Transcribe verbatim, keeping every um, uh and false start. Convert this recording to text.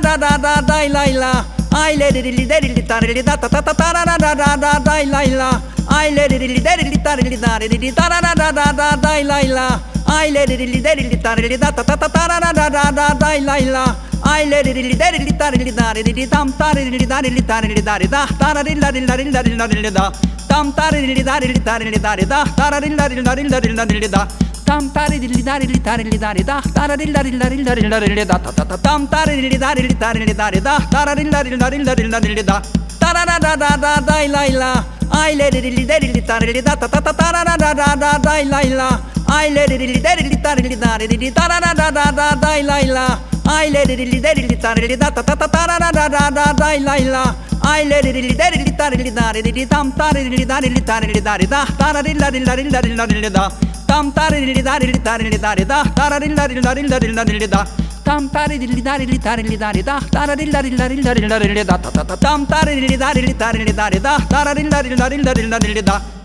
da da da da la la. I let it li da li ta li da ta ta ta ta da da da da da la la. I let it li da li ta li da li da da da da da da la la. I let it li da li ta li da ta ta ta ta da da da da da la la. I let it li da li ta li da li tam ta li da li ta li da da ta la la la la la la da. Tam ta li da li ta li da da ta la la la la la da. Tam ta li da li ta li da da ta la la la la la da ta ta tam ta li da li ta li da da ta la la la la la da. Ta da da da da da la la. I let it li da li ta li da ta ta ta ta da da da da da la la. I let it li da li ta li da da ta da da da da da la la. I let it li da li ta li da ta ta ta ta da da da da da la la. I let it li da li ta li da da tam ta li da li ta li da da ta la la la la la da. Tam ta li da li ta li da da ta la la la la la da. Tam ta li da li ta li da da ta la la la la la da. Tam ta li da li ta li da da ta la la la la la da.